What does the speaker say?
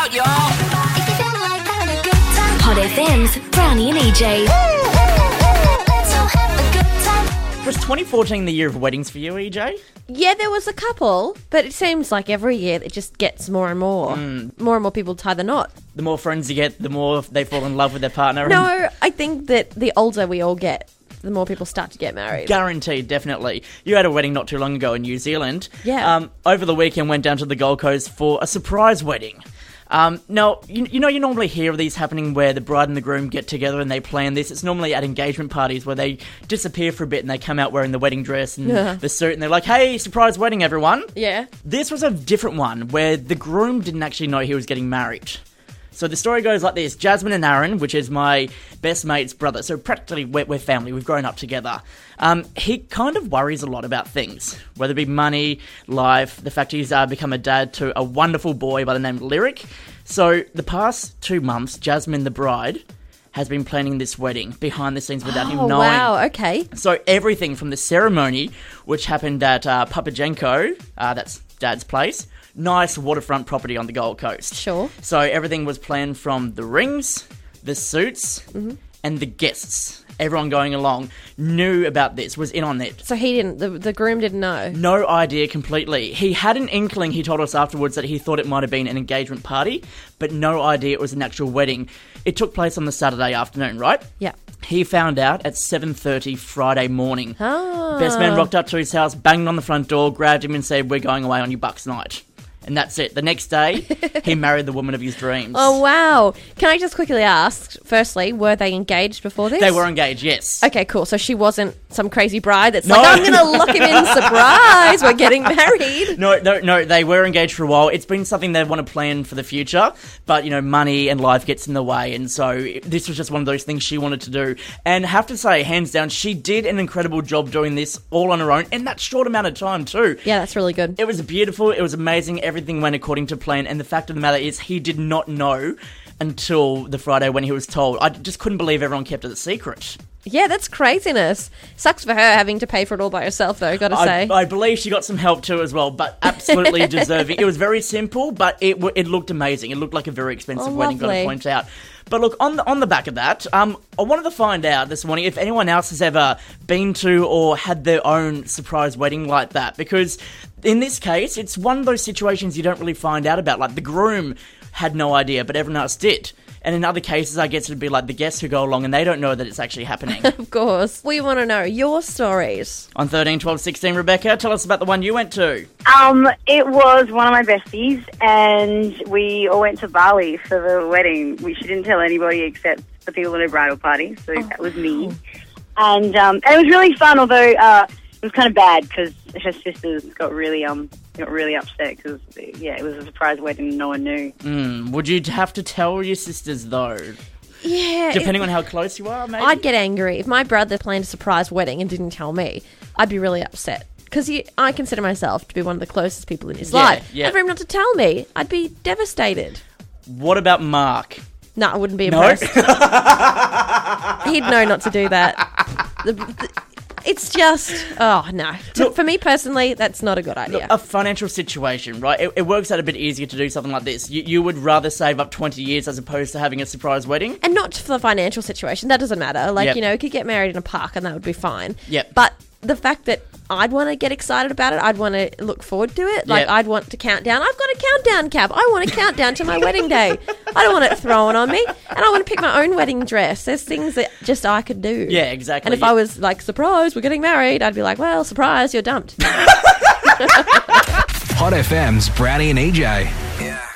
out, y'all. Hot FM's Brownie and EJ. Was 2014 the year of weddings for you, EJ? Yeah, there was a couple, but it seems like every year it just gets more and more. More and more people tie the knot. The more friends you get, the more they fall in love with their partner. No, I think that the older we all get, the more people start to get married. Guaranteed, definitely. You had a wedding not too long ago in New Zealand. Yeah. Over the weekend, went down to the Gold Coast for a surprise wedding. Now, you normally hear of these happening where the bride and the groom get together and they plan this. It's normally at engagement parties where they disappear for a bit and they come out wearing the wedding dress and the suit and they're like, hey, surprise wedding, everyone. Yeah. This was a different one where the groom didn't actually know he was getting married. So the story goes like this. Jasmine and Aaron, which is my best mate's brother, so practically we're family, we've grown up together. He kind of worries a lot about things, whether it be money, life, the fact he's become a dad to a wonderful boy by the name of Lyric. So the past 2 months, Jasmine, the bride, has been planning this wedding behind the scenes without him knowing. Oh, wow, okay. So everything from the ceremony, which happened at Papajenko, that's Dad's place, nice waterfront property on the Gold Coast. Sure. So everything was planned from the rings, the suits, and the guests. Everyone going along knew about this, was in on it. So he didn't, the groom didn't know? No idea completely. He had an inkling, he told us afterwards, that he thought it might have been an engagement party, but no idea it was an actual wedding. It took place on the Saturday afternoon, right? Yeah. He found out at 7:30 Friday morning. Ah. Best man rocked up to his house, banged on the front door, grabbed him and said, we're going away on your bucks night. And that's it. The next day, he married the woman of his dreams. Oh, wow. Can I just quickly ask, firstly, were they engaged before this? They were engaged, yes. Okay, cool. So she wasn't some crazy bride that's like, I'm going to lock him in, surprise, we're getting married. No, they were engaged for a while. It's been something they want to plan for the future, but, money and life gets in the way, and so this was just one of those things she wanted to do. And I have to say, hands down, she did an incredible job doing this all on her own, in that short amount of time, too. Yeah, that's really good. It was beautiful, it was amazing, everything went according to plan, and the fact of the matter is, he did not know until the Friday when he was told. I just couldn't believe everyone kept it a secret. Yeah, that's craziness. Sucks for her having to pay for it all by herself, though, gotta say. I believe she got some help too as well, but absolutely deserving. It was very simple, but it looked amazing. It looked like a very expensive wedding, got to point out. But look, on the back of that, I wanted to find out this morning if anyone else has ever been to or had their own surprise wedding like that, because in this case, it's one of those situations you don't really find out about. Like, the groom had no idea, but everyone else did. And in other cases, I guess it'd be like the guests who go along and they don't know that it's actually happening. Of course. We want to know your stories. On 13, 12, 16, Rebecca, tell us about the one you went to. It was one of my besties, and we all went to Bali for the wedding. She didn't tell anybody except the people at her bridal party, so that was me. And it was really fun, although it was kind of bad because her sisters got really upset because, it was a surprise wedding and no one knew. Would you have to tell your sisters, though? Yeah. Depending on how close you are, maybe? I'd get angry. If my brother planned a surprise wedding and didn't tell me, I'd be really upset. Because I consider myself to be one of the closest people in his life. Yeah. And for him not to tell me, I'd be devastated. What about Mark? No, I wouldn't be impressed. He'd know not to do that. It's just, oh, no. Look, for me personally, that's not a good idea. Look, a financial situation, right? It works out a bit easier to do something like this. You would rather save up 20 years as opposed to having a surprise wedding? And not for the financial situation. That doesn't matter. Like, Yep. you could get married in a park and that would be fine. Yep. But the fact that I'd want to get excited about it, I'd want to look forward to it. Like, Yep. I'd want to count down. I've got a countdown cap. I want to count down to my wedding day. I don't want it thrown on me. And I want to pick my own wedding dress. There's things that just I could do. Yeah, exactly. And if I was like, surprise, we're getting married, I'd be like, well, surprise, you're dumped. Hot FM's Brownie and EJ. Yeah.